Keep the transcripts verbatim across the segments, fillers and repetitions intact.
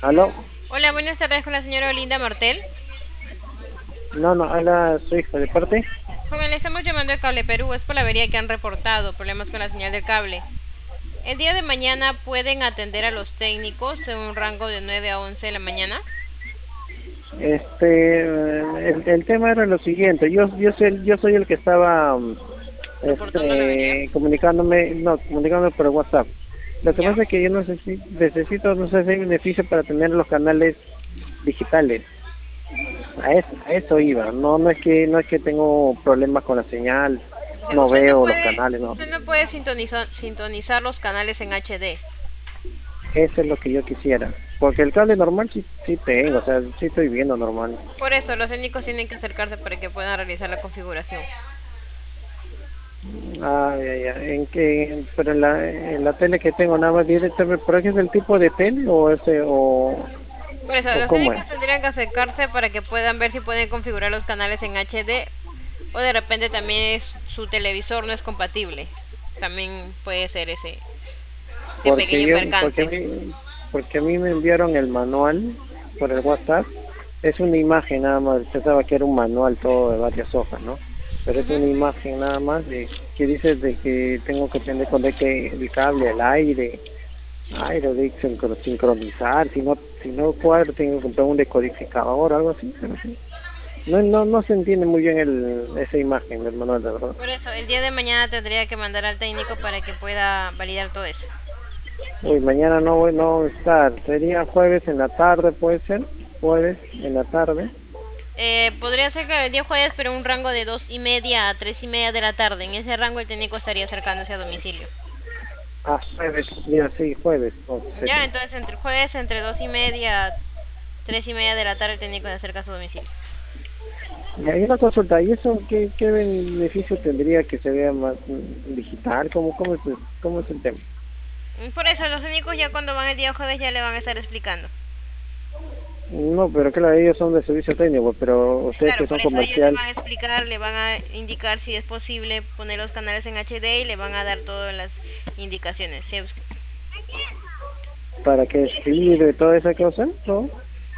¿Aló? Hola, buenas tardes con la señora Olinda Martel. No, no, habla su hija, ¿de parte? Joven, le estamos llamando de Cable Perú. Es por la avería que han reportado problemas con la señal del cable. El día de mañana pueden atender a los técnicos en un rango de nueve a once de la mañana. Este, eh, el, el tema era lo siguiente, yo, yo soy, yo soy el que estaba, mm, Reportando la avería. este, comunicándome, no, comunicándome por WhatsApp. Lo que ¿Ya? pasa es que yo no sé si, necesito, no sé si hay beneficio para tener los canales digitales. A eso, a eso iba, no, no es que, no es que tengo problemas con la señal, O sea, no usted no veo los puede, canales, no. usted no puede sintonizar, sintonizar los canales en H D. Eso es lo que yo quisiera. Porque el cable normal sí, sí tengo, o sea, sí estoy viendo normal. Por eso, los técnicos tienen que acercarse para que puedan realizar la configuración. Ah, ya, ya. ¿En qué? Pero en la, en la tele que tengo nada más directamente, ¿pero qué es el tipo de tele o ese o, Por eso, o los cómo es? técnicos tendrían que acercarse para que puedan ver si pueden configurar los canales en H D o de repente también es- su televisor no es compatible. También puede ser ese, ese Porque pequeño yo, porque a percance. mí, porque a mí me enviaron el manual por el WhatsApp. Es una imagen nada más. Pensaba que era un manual todo de varias hojas, ¿no? Pero es Ujú. una imagen nada más de que dice de que tengo que tener conecte el cable al aire. Ay, lo de sincro- sincronizar, si no, si no cuadro tengo que comprar un decodificador, algo así, pero sí. No, no, no se entiende muy bien el, esa imagen del manual, de verdad. Por eso, el día de mañana tendría que mandar al técnico para que pueda validar todo eso. Uy, mañana no voy, no voy a estar, sería jueves en la tarde, puede ser, jueves en la tarde, Eh, podría ser que el día jueves, pero un rango de dos y media a tres y media de la tarde. En ese rango el técnico estaría acercándose a domicilio. ah, jueves, ya sí, jueves, no, Ya, sería. entonces entre jueves, entre dos y media, tres y media de la tarde el técnico se acerca a su domicilio. Y hay una consulta, ¿y eso qué, qué beneficio tendría que se vea más mm, digital? ¿Cómo, cómo es, cómo es el tema? Por eso los técnicos ya cuando van el día jueves ya le van a estar explicando. No, pero claro, ellos son de servicio técnico, pero ustedes Claro, que por son eso ellos le comercial, van a explicar, le van a indicar si es posible poner los canales en H D y le van a dar todas las indicaciones. Sí, para que escribe toda esa cosa, ¿no?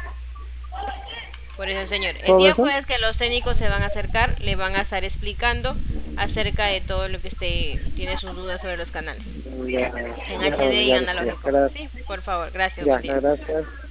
por eso, señor, el Todo día eso. jueves que los técnicos se van a acercar, le van a estar explicando acerca de todo lo que usted tiene sus dudas sobre los canales Ya, en ya, H D y ya en decía, analógico. gracias, Sí, por favor, gracias, ya, buen día. gracias.